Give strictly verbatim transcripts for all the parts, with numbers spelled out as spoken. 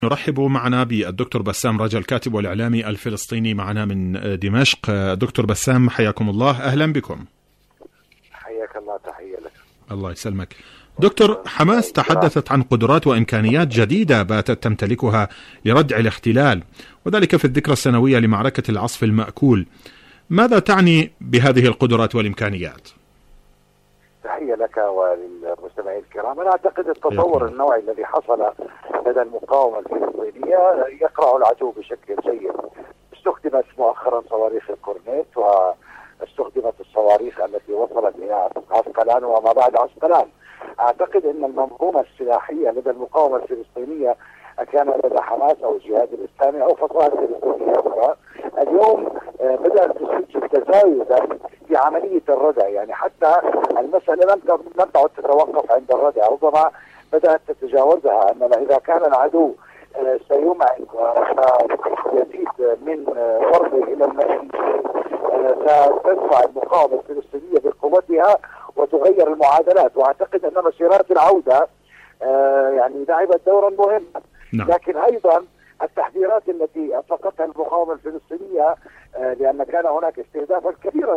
نرحب معنا بالدكتور بسام رجا الكاتب والإعلامي الفلسطيني معنا من دمشق. دكتور بسام حياكم الله، أهلا بكم. حياك الله، تحية لك. الله يسلمك. دكتور، حماس تحدثت عن قدرات وإمكانيات جديدة باتت تمتلكها لردع الاحتلال، وذلك في الذكرى السنوية لمعركة العصف المأكول. ماذا تعني بهذه القدرات والإمكانيات؟ تحية لك وللمستمعين الكرام. أنا أعتقد التطور النوعي الذي حصل لدى المقاومة الفلسطينية يقرأ العدو بشكل جيد. استخدمت مؤخرا صواريخ الكورنيت، واستخدمت الصواريخ التي وصلت إلى عسقلان وما بعد عسقلان. أعتقد أن المنظومة السلاحية لدى المقاومة الفلسطينية كان لدى حماس أو الجهاد الإسلامي أو فصائل فلسطينية أخرى اليوم بدأت تسجل تزايدا في عملية الردع. يعني حتى المسألة لم لم تعد تتوقف عند الردع، ربما بدأت تتجاوزها. أن إذا كان العدو سيمعن ويزيد من ضربه إلى المدينة ستدفع المقاومة الفلسطينية بقوتها وتغير المعادلات. وأعتقد أن مسيرات العودة يعني لعبت دورا مهما. لكن أيضا التحذيرات التي أطلقتها المقاومة الفلسطينية، لأن كان هناك استهدافا كبيرا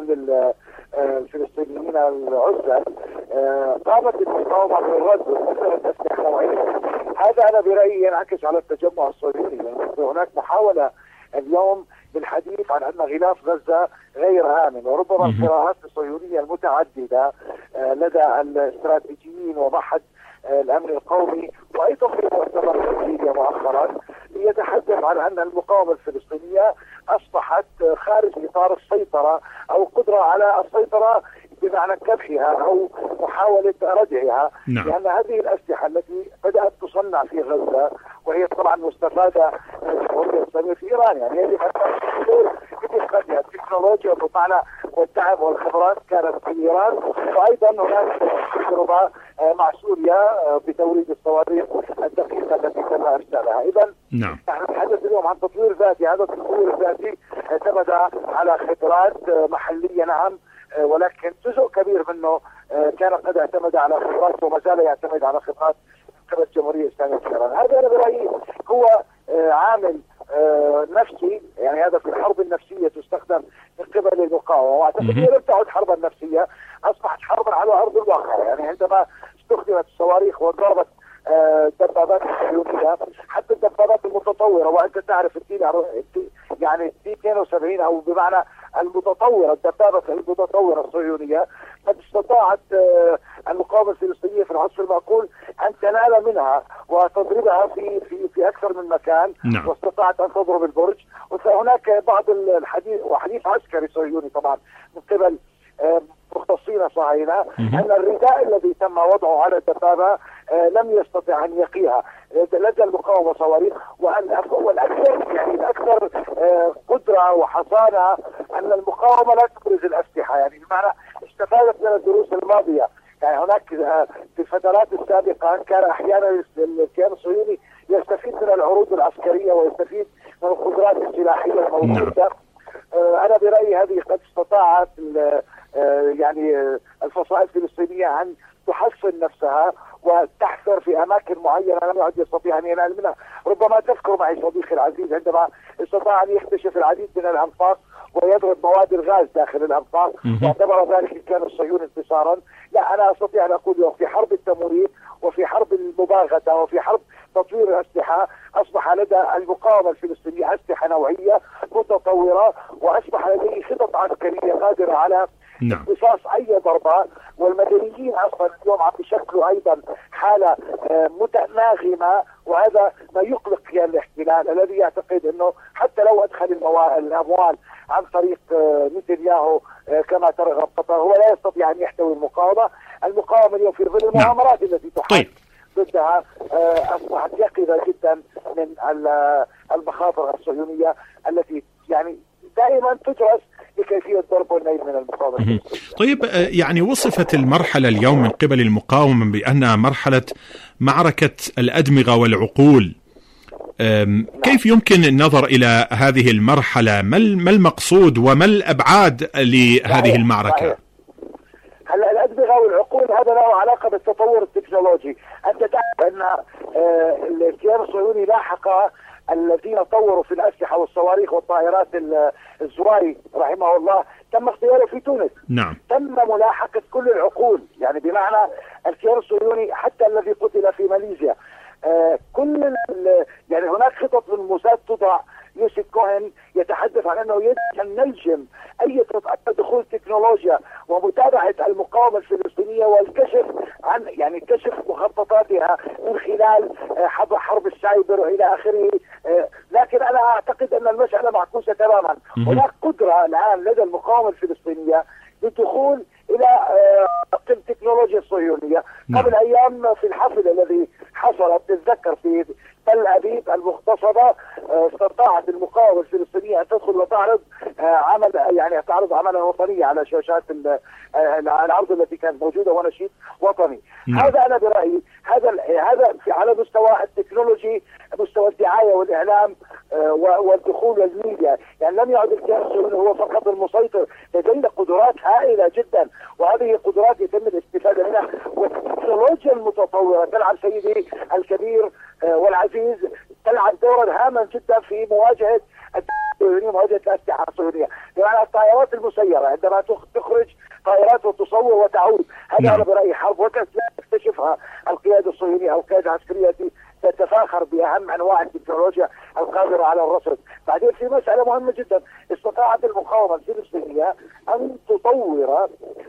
للفلسطينيين العزل، قامت المقاومة بالرد ومسألة أسلحة نوعية. هذا أنا برأيي ينعكس على التجمع الصهيوني. يعني هناك محاولة اليوم بالحديث عن أن غلاف غزة غير آمن، وربما القراءات الصهيونية المتعددة لدى الاستراتيجيين ومعهد الأمن القومي وأيضا في مؤتمر سوريا مؤخرا يتحدث عن أن المقاومة الفلسطينية أصبحت خارج إطار السيطرة أو قدرة على السيطرة بمعنى كبحها أو محاولة ردعها. نعم. لأن هذه الأسلحة التي بدأت تصنع في غزة وهي طبعا مستفادة من الجمهورية الإسلامية في إيران، يعني يجب أن تكون بدقتها التكنولوجيا والمعنى والتعب والخبرات كانت في إيران، وأيضا هناك تجربة مع سوريا بتوريد الصواريخ الدقيقة التي تم إرسالها. إذا نعم. نحن نتحدث اليوم عن تطوير ذاتي. هذا التطوير الذاتي اعتمد على خبرات محلية نعم، ولكن جزء كبير منه كان قد اعتمد على خبرات وما زال يعتمد على خبرات قبل الجمهورية الإسلامية في إيران. هذا أنا برأيي هو عامل نفسي، يعني هذا في الحرب النفسية تستخدم من قبل المقاومة، واعتقد هي لم تعد حربا نفسية، أصبحت حربا على أرض الواقع. يعني عندما استخدمت الصواريخ وضربت الدبابات الصهيونية، حتى الدبابات المتطورة، وأنت تعرف يعني اثنين وسبعين أو بمعنى المتطورة، الدبابة المتطورة الصهيونية قد استطاعت المقاومة الفلسطينية في العصف المأكول أن تنال منها وتضربها في في في أكثر من مكان. نعم. واستطاعت أن تضرب البرج. وهناك بعض الحديث وحديث عسكري صهيوني طبعا من قبل مختصين صهاينة أن الرداء الذي تم وضعه على الدبابة لم يستطع أن يقيها. لدى المقاومة صواريخ، والأكثر يعني الأكثر قدرة وحصانة أن المقاومة لا تبرز الأسلحة. يعني بمعنى استفادت من الدروس الماضية. يعني هناك في الفترات السابقة كان أحيانا الكيان الصهيوني يستفيد من العروض العسكرية ويستفيد من القدرات السلاحية الموجودة. أنا برأيي هذه قد استطاعت يعني الفصائل الفلسطينية أن تحصن نفسها وتحفر في أماكن معينة لم يعد يستطيع أن ينال منها. ربما تذكر معي صديقي العزيز عندما استطاع أن يكتشف العديد من الأنفاق ويضرب مواد الغاز داخل الأنفاق، واعتبر ذلك كان الصهيوني انتصارا. لا، أنا أستطيع أن أقول في حرب التمويل وفي حرب المباغتة وفي حرب تطوير الأسلحة أصبح لدى المقاومة الفلسطينية أسلحة نوعية متطورة، وأصبح لديه خطط عسكرية قادرة على امتصاص أي ضربة. والمدنيين أصلا اليوم عم يشكلوا أيضا حالة متناغمة، وهذا ما يقلق كيان الاحتلال الذي يعتقد أنه حتى لو أدخل الأموال عن طريق نتنياهو كما ترغب قطر هو لا يستطيع أن يحتوي المقاومة. المقاومة اليوم في ظل المؤامرات التي تحاول ضدها أصبحت يقظة جدا من المخاطر الصهيونية التي يعني دائما تدرس لكيفية ضرب والنيل من المقاومة. طيب، يعني وصفت المرحلة اليوم من قبل المقاومة بأنها مرحلة معركة الأدمغة والعقول. كيف يمكن النظر إلى هذه المرحلة؟ ما المقصود وما الأبعاد لهذه المعركة؟ هلا الأدمغة والعقول هذا له علاقة بالتطور التكنولوجي. انت تعرف ان الكيان الصهيوني لاحق الذين طوروا في الاسلحه والصواريخ والطائرات الزراي رحمه الله تم اختياره في تونس. نعم. تم ملاحقه كل العقول، يعني بمعنى الكيان الصهيوني حتى الذي قتل في ماليزيا. آه كل يعني هناك خطط من موساد تضع. يوسف كوهن يتحدث عن انه يجب ان نلجم اي دخول تكنولوجيا ومتابعه المقاومه الفلسطينيه والكشف عن يعني كشف مخططاتها من خلال حرب حرب السايبر والى اخره. لكن انا اعتقد ان المساله معكوسه تماما. هناك قدره الان لدى المقاومه الفلسطينيه للدخول الى التكنولوجيا الصهيونيه. قبل ايام في الحفل الذي حصل تتذكر في تل أبيب المغتصبة استطاعت المقاومة الفلسطينية أن تدخل وتعرض عمل يعني تعرض عملا وطنيا على شاشات العرض التي كانت موجودة ونشيد وطني. م. هذا أنا برأيي هذا هذا على مستوى التكنولوجي، مستوى الدعاية والإعلام والدخول والميديا. يعني لم يعد الكيان الصهيوني هو فقط المسيطر، لدينا قدرات هائلة جدا وهذه قدرات يتم الاستفادة منها. والتكنولوجيا المتطورة تلعب سيدي الكبير والعزيز تلعب دورا هاما جدا في مواجهه الصهيونيه، مواجهه الاسلحه الصهيونيه. بمعنى الطائرات المسيره عندما تخرج طائرات وتصور وتعود، هذا انا برايي حرب وتكتشفها القياده الصهيونيه او القياده العسكريه تتفاخر باهم انواع التكنولوجيا القادره على الرصد. بعدين في مساله مهمه جدا، استطاعت المقاومه الفلسطينيه ان تطور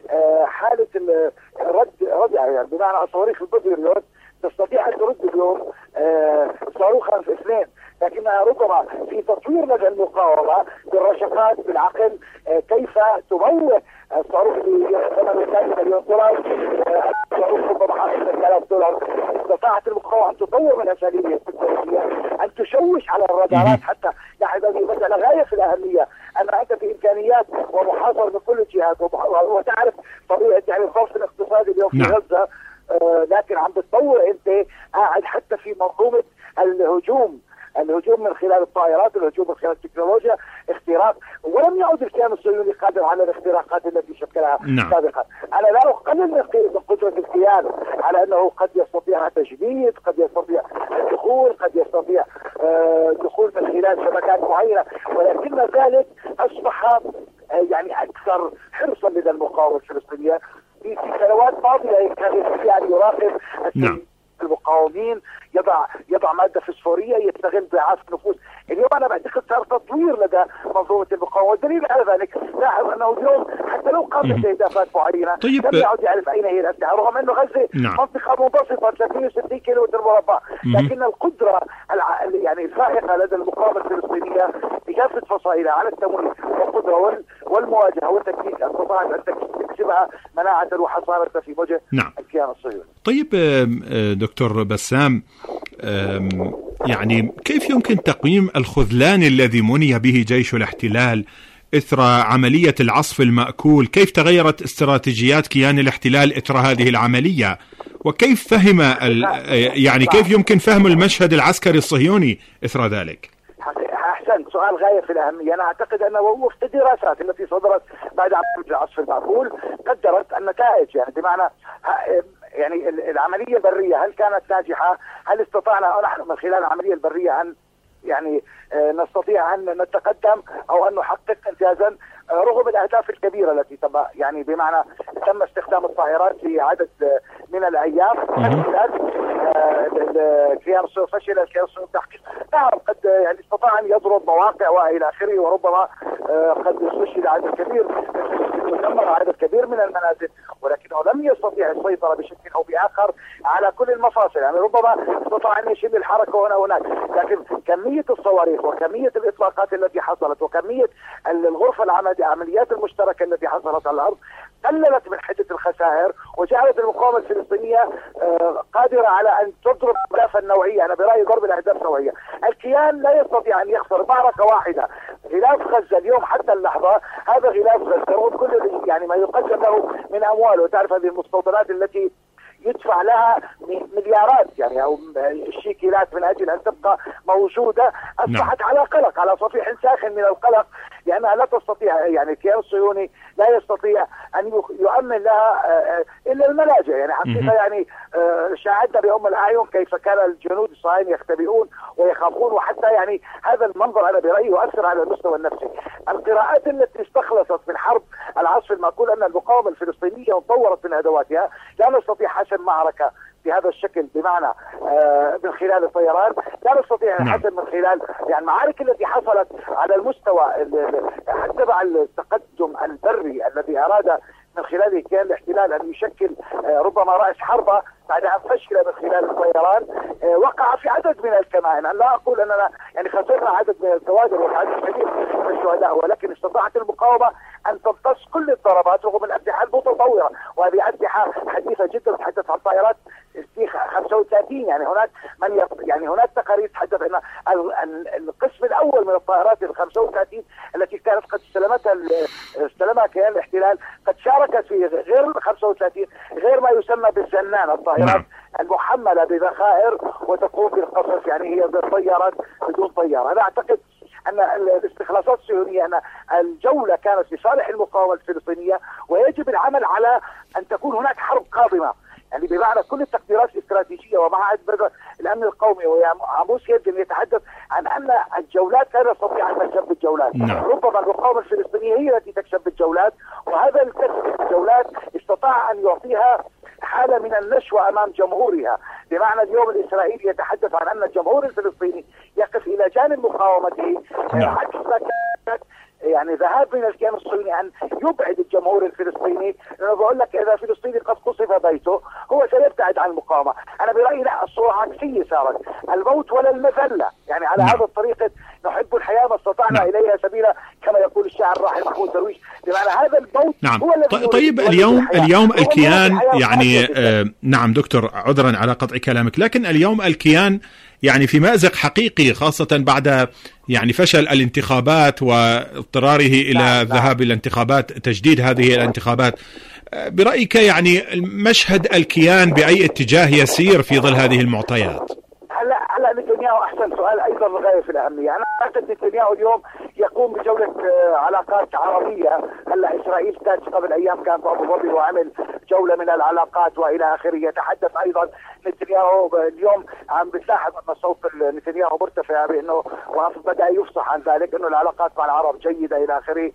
حاله الرد رد يعني بمعنى صواريخ البندقيات تستطيع ان ترد اليوم آه صاروخا في اثنين، لكنها ربما في تطوير لدى المقاومه بالرشقات بالعقل آه كيف تموه الصاروخ اللي ثمنه ثلاثة مليون دولار، الصاروخ ربما حاصل ثلاثة آلاف دولار. استطاعت المقاومه ان تطور من اساليبها التكنولوجيه، ان تشوش على الرادارات حتى. يعني هذه مساله غايه في الاهميه، ان انت في امكانيات ومحاصر من كل الجهات، وتعرف طبيعه يعني الظرف الاقتصادي اليوم في غزه. آه لكن عم بتطور انت قاعد حتى في منظومه الهجوم، الهجوم من خلال الطائرات، الهجوم من خلال التكنولوجيا، اختراق. ولم يعد الكيان الصهيوني قادر على الاختراقات التي شكلها نعم. سابقا. انا لا اقلل من قدره الكيان على انه قد يستطيع تجديد، قد يستطيع الدخول، قد يستطيع آه دخول من خلال شبكات معينه، ولكن ذلك اصبح آه يعني اكثر حرصا لدى المقاومه الفلسطينيه. في سنوات ماضيه كان يستطيع ان يراقب نعم. المقاومين، يضع يضع ماده فسفوريه يستغل ضعاف النفوس. اليوم انا بعتقد صار تطوير لدى منظومه المقاومه، والدليل على ذلك لاحظ انه اليوم حتى لو قامت باهدافات معينه طيب. لم يعد يعرف اين هي الاسلحه، رغم انه غزه نعم. منطقه منبسطه ثلاثمئة وستين كيلومتر مربع، لكن القدره الع... يعني الفائقه لدى المقاومه الفلسطينيه بكافه فصائلها على التمويل والقدره وال... والمواجهه والتكتيك استطاعت ان تكسبها مناعه وحصانه في وجه نعم. الكيان الصهيوني. طيب دكتور بسام، يعني كيف يمكن تقييم الخذلان الذي مني به جيش الاحتلال إثر عملية العصف المأكول؟ كيف تغيرت استراتيجيات كيان الاحتلال إثر هذه العملية؟ وكيف فهم يعني كيف يمكن فهم المشهد العسكري الصهيوني إثر ذلك؟ أحسن، سؤال غاية في الأهمية. أنا أعتقد أن وفق الدراسات التي صدرت بعد عملية العصف المأكول قدرت النتائج، يعني بمعنى يعني العملية البرية هل كانت ناجحة؟ هل استطعنا نحن من خلال العملية البرية أن يعني نستطيع أن نتقدم أو أن نحقق إنجازا رغم الأهداف الكبيرة التي تم، يعني بمعنى تم استخدام الطائرات في عدد من الأيام. الكيان الصهيوني فشل الكيان الصهيوني التحقيق، نعم قد يعني استطاع أن يضرب مواقع وإلى آخره، وربما قد استشهد عدد كبير ودمر عدد كبير من المنازل، ولكنه لم يستطيع السيطرة بشكل أو بآخر على كل المفاصل. يعني ربما استطاع أن يشيل الحركة هنا وهناك، لكن كمية الصواريخ وكمية الإطلاقات التي حصلت وكمية الغرفة العمليات المشتركة التي حصلت على الأرض قللت من حدة الخسائر وجعلت المقاومة الفلسطينية قادرة على أن تضرب أهدافا نوعية. أنا برأيي ضرب الأهداف نوعية. الكيان لا يستطيع أن يخسر معركة واحدة. غلاف غزة اليوم حتى اللحظة هذا غلاف غزة رغم كل يعني ما يقدم له من أموال، وتعرف هذه المستوطنات التي يدفع لها مليارات يعني او الشيكيلات من اجل ان تبقى موجودة أصبحت على قلق، على صفيح ساخن من القلق، لأنها لا تستطيع، يعني الكيان الصهيوني لا يستطيع أن يؤمن لها إلا الملاجئ. يعني حقيقة يعني شاهدنا بأم الأعين كيف كان الجنود الصهاينة يختبئون ويخافون، وحتى يعني هذا المنظر أنا برأيي يؤثر على المستوى النفسي. القراءات التي استخلصت من حرب العصف المأكول أن المقاومة الفلسطينية طورت من أدواتها، لا نستطيع حسم معركة بهذا الشكل بمعنى آه من خلال الطيران، لا نستطيع الحسم من خلال يعني المعارك التي حصلت على المستوى تبع التقدم البري الذي أراد من خلاله كان الاحتلال أن يشكل آه ربما رأس حربة بعد أن فشل من خلال الطيران. آه وقع في عدد من الكمائن. أنا لا أقول أننا يعني خسرنا عدد من الكوادر وعدد كبير من الشهداء، ولكن استطاعت المقاومة أن تمتص كل الضربات رغم الأسلحة المتطورة، وهذه أسلحة حديثة جدا. تحدث عن طائرات خمسة وثلاثين، يعني هناك من يط... يعني هناك تقارير تحدث ان القسم الاول من الطائرات ال خمسة وثلاثين التي كانت قد استلمتها استلمها كيان الاحتلال قد شاركت في غير خمسة وثلاثين غير ما يسمى بالزنان، الطائرات المحمله بذخائر وتقوم بالقصف، يعني هي طيارات بدون طيار. انا اعتقد ان الاستخلاصات الصهيونيه ان الجوله كانت لصالح المقاومه الفلسطينيه، ويجب العمل على ان تكون هناك حرب قادمه، يعني بمعنى كل التقديرات الاستراتيجيه. ومع الامن القومي وعموس يدن يتحدث عن ان الجولات لا نستطيع ان نكسب بالجولات، نعم. ربما المقاومه الفلسطينيه هي التي تكسب بالجولات، وهذا الكسب بالجولات استطاع ان يعطيها حاله من النشوه امام جمهورها. بمعنى اليوم الاسرائيلي يتحدث عن ان الجمهور الفلسطيني يقف الى جانب مقاومته، نعم. عكس ما كانت يعني ذهاب من الكيان الصهيوني أن يبعد الجمهور الفلسطيني. أنا بقول لك إذا فلسطيني قد قصف بيته هو سيبتعد عن المقاومة. أنا برأيي لا، الصورة عكسية صارت، الموت ولا المذلة. يعني على هذا الطريقة نحب الحياة ما استطعنا نعم. إليها سبيلا كما يقول الشاعر الراحل محمود درويش. بمعنى هذا الموت نعم. هو الذي طيب اليوم اليوم الكيان يعني آه نعم دكتور، عذرا على قطع كلامك، لكن اليوم الكيان يعني في مأزق حقيقي، خاصة بعد يعني فشل الانتخابات واضطراره إلى نعم. الذهاب إلى الانتخابات، تجديد هذه الانتخابات. برأيك يعني مشهد الكيان بأي اتجاه يسير في ظل هذه المعطيات؟ هلا هلا نتنياهو احسن سؤال ايضا غايه في الاهميه. انا اعتقد نتنياهو اليوم يقوم بجوله علاقات عربيه. هلا اسرائيل كانت قبل ايام كان في ابو ظبي وعمل جوله من العلاقات والى اخره. يتحدث ايضا نتنياهو اليوم عم بتلاحظ ان صوت نتنياهو مرتفع بانه وبدا يفصح عن ذلك انه العلاقات مع العرب جيده الى اخره،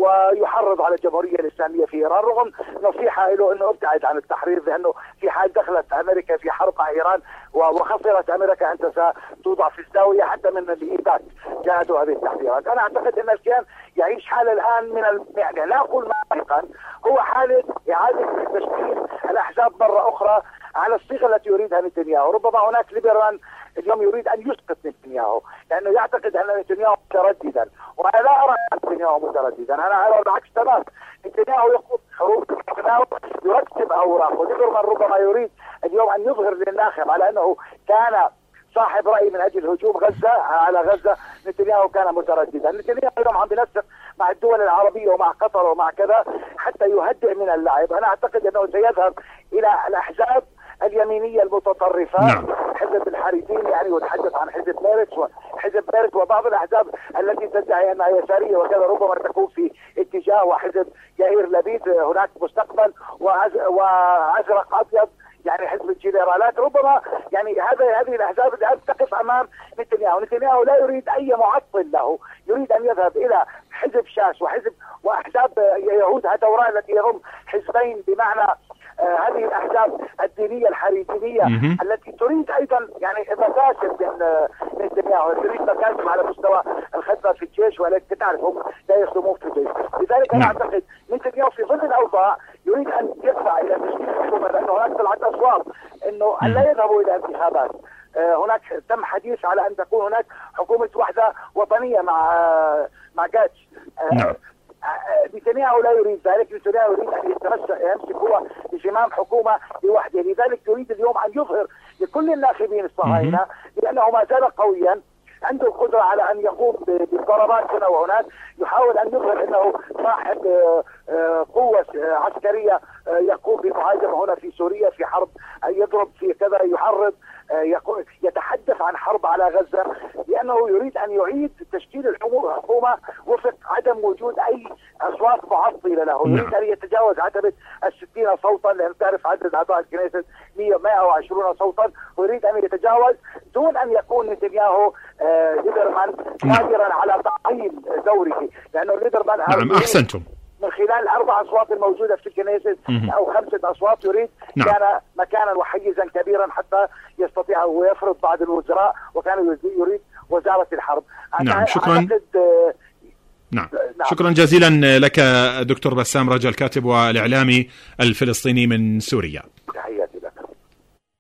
ويحرض على الجمهوريه الاسلاميه في ايران رغم نصيحه له انه ابتعد عن التحريض، لانه في حال دخلت امريكا في حرب مع ايران وخسرت امريكا انت ستوضع في الزاويه حتى من الايبات. جاهدوا هذه التحذيرات. انا اعتقد ان الكيان يعيش حاله الان من ال... يعني لا اقول مارقا، هو حاله اعاده تشكيل الاحزاب مره اخرى على الصيغه التي يريدها نتنياهو. ربما هناك ليبرال اليوم يريد ان يسقط نتنياهو لانه يعتقد ان نتنياهو مترددا، وانا لا ارى نتنياهو مترددا، انا ارى بالعكس تماما. نتنياهو يقود حروب، نتنياهو يرتب اوراقه. ليبرال ربما يريد اليوم ان يظهر للناخب على انه كان صاحب رأي من أجل هجوم غزة على غزة. نتنياهو كان مترددا. نتنياهو اليوم عم بينسق مع الدول العربية ومع قطر ومع كذا حتى يهدئ من اللعب. أنا أعتقد أنه سيذهب إلى الأحزاب اليمينية المتطرفة، نعم. حزب الحريتين يعني، وتحدث عن حزب ميرتس وحزب ميرتس وبعض الأحزاب التي تدعي أنها يسارية وكذا، ربما تكون في اتجاه، وحزب يائير لبيد هناك مستقبل، وأزرق أبيض يعني حزب الجنرالات. ربما يعني هذا هذه الاحزاب الان تقف امام نتنياهو. نتنياهو لا يريد اي معطل له، يريد ان يذهب الى حزب شاس وحزب واحزاب يهود هتوراء التي يضم حزبين، بمعنى آه هذه الاحزاب الدينيه الحريدينيه التي تريد ايضا يعني مكاسب من آه نتنياهو، تريد مكاسب على مستوى الخدمه في الجيش، ولكن تعرفهم لا يخدمون في الجيش. لذلك انا اعتقد نتنياهو في ظل الاوضاع يريد ان يدفع الى تشكيل حكومه، لانه هناك طلعت اصوات انه ان لا يذهبوا الى انتخابات. آه هناك تم حديث على ان تكون هناك حكومه وحده وطنيه مع آه مع جاتش. آه نعم. نتنياهو لا يريد ذلك. نتنياهو يريد ان يتمسك يمسك هو بزمام حكومه لوحده. لذلك يريد اليوم ان يظهر لكل الناخبين الصهاينه لانه ما زال قويا عنده القدرة على أن يقوم بالضربات هنا وهناك، يحاول أن يظهر أنه صاحب قوة عسكرية يقوم بمهاجمة هنا في سوريا في حرب، يضرب في كذا، يحرض، يتحدث عن حرب على غزة، لأنه يريد أن يعيد تشكيل الحكومة وفق عدم وجود أي أصوات معطلة له. يريد أن يتجاوز عتبة الستين صوتا، لأن تعرف عدد أعضاء الكنيست مئة وعشرين صوتا، ويريد أن يتجاوز دون أن يكون نتنياهو آه ليدرمان قادرا على تعطيل دوره، لأنه ليدرمان نعم أحسنتم من خلال الأربع أصوات الموجودة في الكنيست أو خمسة أصوات يريد نعم. كان مكانا وحيزا كبيرا حتى يستطيع ويفرض بعض الوزراء، وكان يريد وزارة الحرب. نعم شكرا آه نعم. نعم شكرا جزيلا لك دكتور بسام رجا، الكاتب والإعلامي الفلسطيني من سوريا.